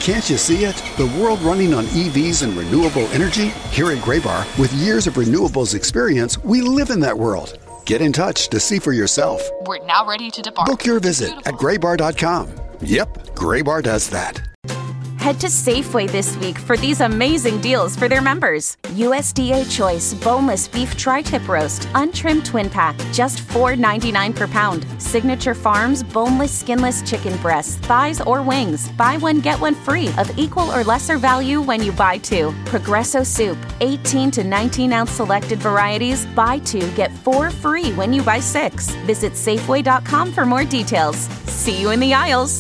Can't you see it? The world running on EVs and renewable energy? Here at Graybar, with years of renewables experience, we live in that world. Get in touch to see for yourself. We're now ready to depart. Book your visit at graybar.com. Yep, Graybar does that. Head to Safeway this week for these amazing deals for their members. USDA Choice Boneless Beef Tri-Tip Roast, Untrimmed Twin Pack, just $4.99 per pound. Signature Farms Boneless Skinless Chicken Breasts, Thighs, or Wings. Buy one, get one free of equal or lesser value when you buy two. Progresso Soup, 18 to 19-ounce selected varieties. Buy two, get 4 free when you buy 6. Visit Safeway.com for more details. See you in the aisles.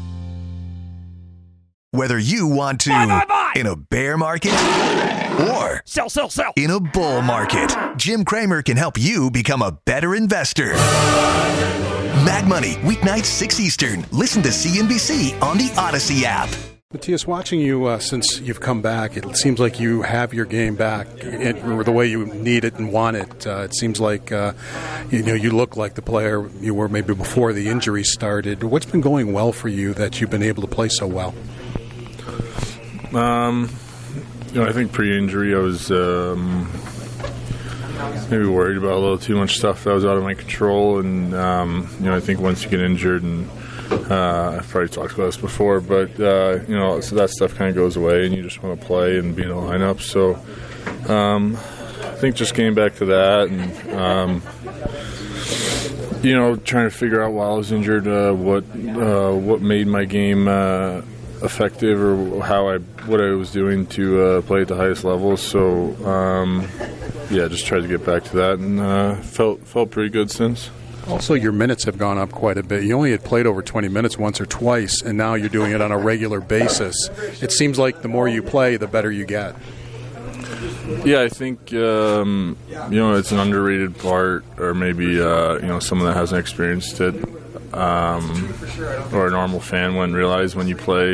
Whether you want to buy. In a bear market or sell. In a bull market, Jim Cramer can help you become a better investor. Mad Money, weeknights 6 Eastern. Listen to CNBC on the Odyssey app. Matthias, watching you since you've come back, it seems like you have your game back the way you need it and want it. It seems like you look like the player you were maybe before the injury started. What's been going well for you that you've been able to play so well? I think pre-injury I was maybe worried about a little too much stuff that was out of my control, and I think once you get injured, and I've probably talked about this before, but so that stuff kind of goes away, and you just want to play and be in a lineup. So I think just getting back to that, and trying to figure out while I was injured what made my game effective, or what I was doing to play at the highest level. So just tried to get back to that, and felt pretty good since. Also, your minutes have gone up quite a bit. You only had played over 20 minutes once or twice, and now you're doing it on a regular basis. It seems like the more you play, the better you get. Yeah, I think it's an underrated part, or maybe someone that hasn't experienced it, or a normal fan wouldn't realize when you play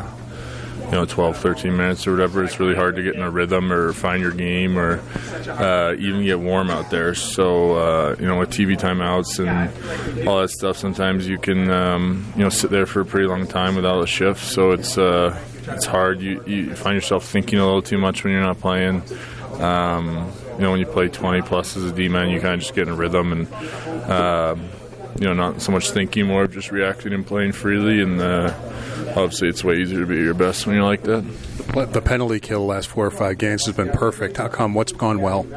12, 13 minutes or whatever, it's really hard to get in a rhythm or find your game, or even get warm out there. So with TV timeouts and all that stuff, sometimes you can sit there for a pretty long time without a shift. So it's hard. You find yourself thinking a little too much when you're not playing. When you play 20 plus as a D-man, you kind of just get in a rhythm, and not so much thinking, more of just reacting and playing freely. And obviously it's way easier to be at your best when you're like that. The penalty kill the last 4 or 5 games has been perfect. How come? What's gone well?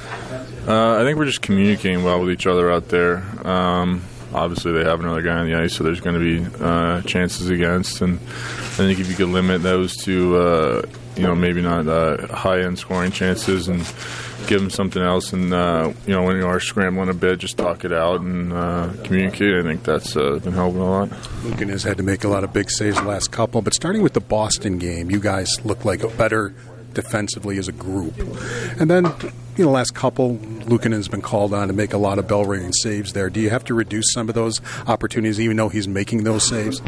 I think we're just communicating well with each other out there. Obviously they have another guy on the ice, so there's going to be chances against. And I think if you could limit those to maybe not high-end scoring chances, and give them something else, and when you are scrambling a bit, just talk it out and communicate. I think that's been helping a lot. Lukin has had to make a lot of big saves the last couple, but starting with the Boston game, you guys look like better defensively as a group. And then, last couple, Lukin has been called on to make a lot of bell-ringing saves there. Do you have to reduce some of those opportunities, even though he's making those saves?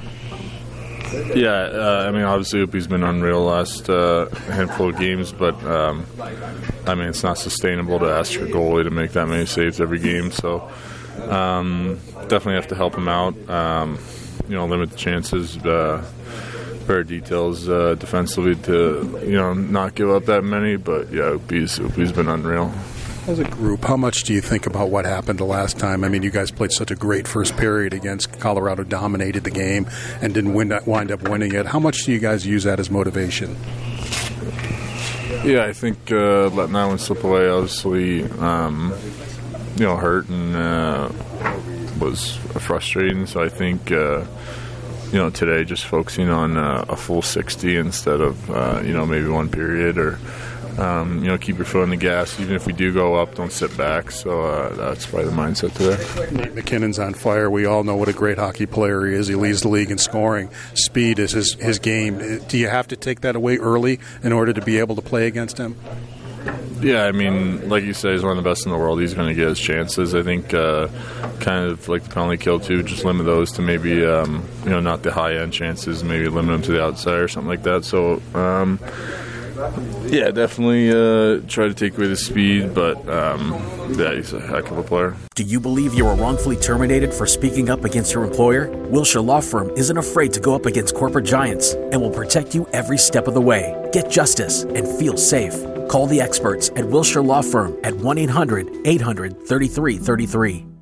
Yeah, obviously Upi's been unreal last handful of games, but it's not sustainable to ask your goalie to make that many saves every game. So definitely have to help him out. Limit the chances, better details defensively to not give up that many. But yeah, Upi's been unreal. As a group, how much do you think about what happened the last time? You guys played such a great first period against Colorado, dominated the game, and didn't wind up winning it. How much do you guys use that as motivation? Yeah, I think letting that one slip away obviously, hurt and was frustrating. So I think, today just focusing on a full 60 instead of, maybe one period, or keep your foot on the gas. Even if we do go up, don't sit back. So that's probably the mindset today. Nate McKinnon's on fire. We all know what a great hockey player he is. He leads the league in scoring. Speed is his game. Do you have to take that away early in order to be able to play against him? Yeah, like you say, he's one of the best in the world. He's going to get his chances. I think kind of like the penalty kill, too, just limit those to maybe, not the high-end chances, maybe limit them to the outside or something like that. So, Yeah, definitely try to take away the speed, but he's a heck of a player. Do you believe you were wrongfully terminated for speaking up against your employer? Wilshire Law Firm isn't afraid to go up against corporate giants and will protect you every step of the way. Get justice and feel safe. Call the experts at Wilshire Law Firm at 1-800-800-3333.